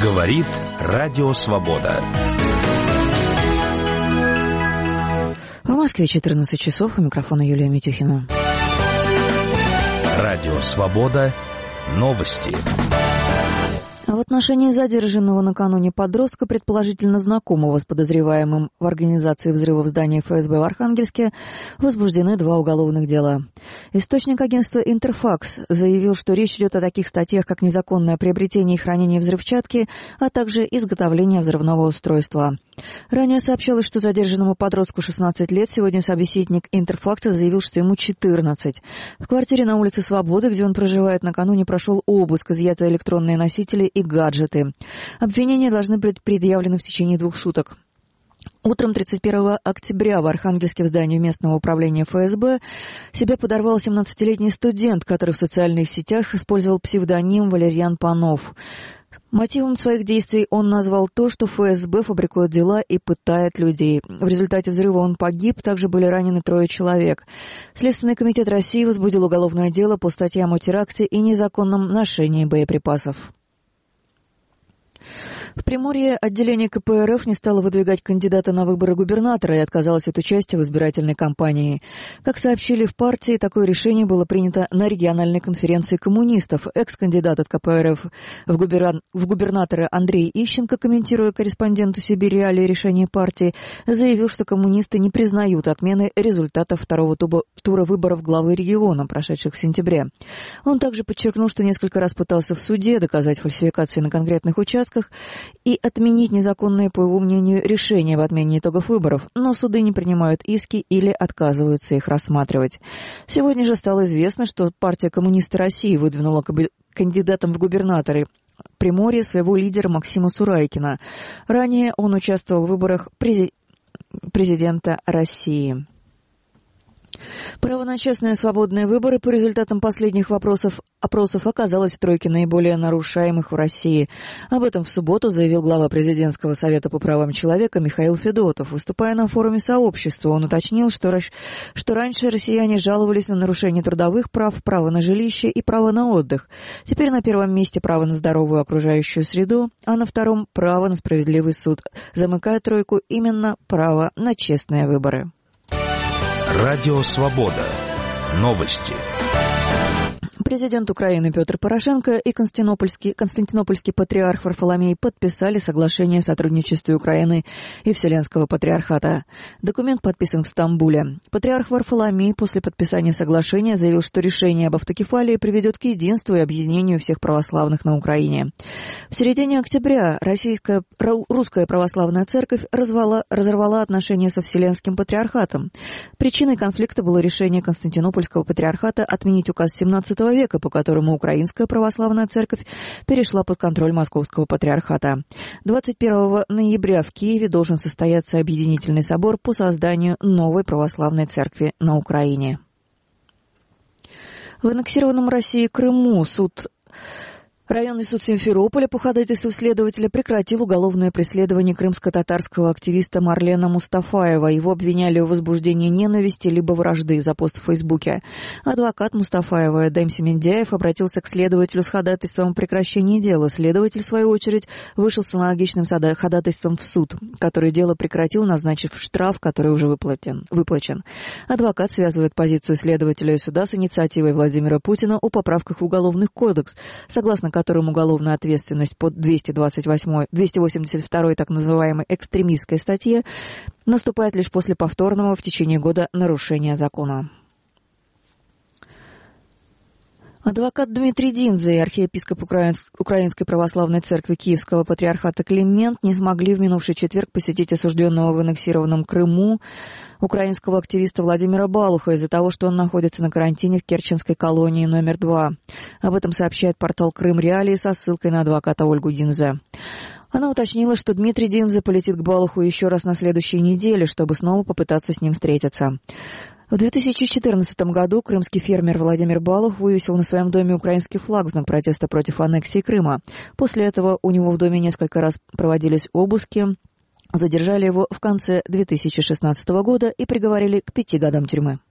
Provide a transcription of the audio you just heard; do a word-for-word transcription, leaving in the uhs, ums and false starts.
Говорит Радио Свобода. В Москве четырнадцать часов, у микрофона Юлия Митюхина. Радио Свобода. Новости. В отношении задержанного накануне подростка, предположительно знакомого с подозреваемым в организации взрыва в здании эф эс бэ в Архангельске, возбуждены два уголовных дела. Источник агентства «Интерфакс» заявил, что речь идет о таких статьях, как незаконное приобретение и хранение взрывчатки, а также изготовление взрывного устройства. Ранее сообщалось, что задержанному подростку шестнадцать лет, сегодня собеседник «Интерфакса» заявил, что ему четырнадцать. В квартире на улице Свободы, где он проживает, накануне прошел обыск, изъяты электронные носители и гаджеты. Обвинения должны быть предъявлены в течение двух суток. Утром тридцать первого октября в Архангельске в здании местного управления эф эс бэ себя подорвал семнадцатилетний студент, который в социальных сетях использовал псевдоним Валерьян Панов. Мотивом своих действий он назвал то, что эф эс бэ фабрикует дела и пытает людей. В результате взрыва он погиб, также были ранены трое человек. Следственный комитет России возбудил уголовное дело по статьям о теракте и незаконном ношении боеприпасов. В Приморье отделение ка пэ эр эф не стало выдвигать кандидата на выборы губернатора и отказалось от участия в избирательной кампании. Как сообщили в партии, такое решение было принято на региональной конференции коммунистов. Экс-кандидат от ка пэ эр эф в, губерна... в губернаторы Андрей Ищенко, комментируя корреспонденту «Сибирь Реалии» решение партии, заявил, что коммунисты не признают отмены результатов второго туба... тура выборов главы региона, прошедших в сентябре. Он также подчеркнул, что несколько раз пытался в суде доказать фальсификации на конкретных участках и отменить незаконные, по его мнению, решения в отмене итогов выборов, но суды не принимают иски или отказываются их рассматривать. Сегодня же стало известно, что партия «Коммунисты России» выдвинула кандидатом в губернаторы Приморья своего лидера Максима Сурайкина. Ранее он участвовал в выборах прези... президента России. Право на честные свободные выборы по результатам последних вопросов, опросов оказалось в тройке наиболее нарушаемых в России. Об этом в субботу заявил глава Президентского совета по правам человека Михаил Федотов. Выступая на форуме сообщества, он уточнил, что, что раньше россияне жаловались на нарушение трудовых прав, право на жилище и право на отдых. Теперь на первом месте право на здоровую окружающую среду, а на втором – право на справедливый суд. Замыкая тройку именно право на честные выборы. Радио Свобода. Новости. Президент Украины Петр Порошенко и Константинопольский, Константинопольский патриарх Варфоломей подписали соглашение о сотрудничестве Украины и Вселенского патриархата. Документ подписан в Стамбуле. Патриарх Варфоломей после подписания соглашения заявил, что решение об автокефалии приведет к единству и объединению всех православных на Украине. В середине октября Российская Русская Православная Церковь разорвала, разорвала отношения со Вселенским патриархатом. Причиной конфликта было решение Константинопольского патриархата отменить указ семнадцатого века, по которому Украинская Православная Церковь перешла под контроль Московского патриархата. двадцать первого ноября в Киеве должен состояться объединительный собор по созданию новой православной церкви на Украине. В аннексированном России Крыму суд... Районный суд Симферополя по ходатайству следователя прекратил уголовное преследование крымско-татарского активиста Марлена Мустафаева. Его обвиняли в возбуждении ненависти либо вражды за пост в Фейсбуке. Адвокат Мустафаева Эдем Семендяев обратился к следователю с ходатайством о прекращении дела. Следователь, в свою очередь, вышел с аналогичным ходатайством в суд, который дело прекратил, назначив штраф, который уже выплатен, выплачен. Адвокат связывает позицию следователя и суда с инициативой Владимира Путина о поправках в Уголовный кодекс, согласно которым уголовная ответственность по двести двадцать восьмой, двести восемьдесят второй так называемой экстремистской статье наступает лишь после повторного в течение года нарушения закона. Адвокат Дмитрий Динзе и архиепископ Украинской Православной Церкви Киевского Патриархата Климент не смогли в минувший четверг посетить осужденного в аннексированном Крыму украинского активиста Владимира Балуха из-за того, что он находится на карантине в Керченской колонии номер два. Об этом сообщает портал «Крым Реалии» со ссылкой на адвоката Ольгу Динзе. Она уточнила, что Дмитрий Динзе полетит к Балуху еще раз на следующей неделе, чтобы снова попытаться с ним встретиться. В две тысячи четырнадцатом году крымский фермер Владимир Балух вывесил на своем доме украинский флаг в знак протеста против аннексии Крыма. После этого у него в доме несколько раз проводились обыски, задержали его в конце две тысячи шестнадцатого года и приговорили к пяти годам тюрьмы.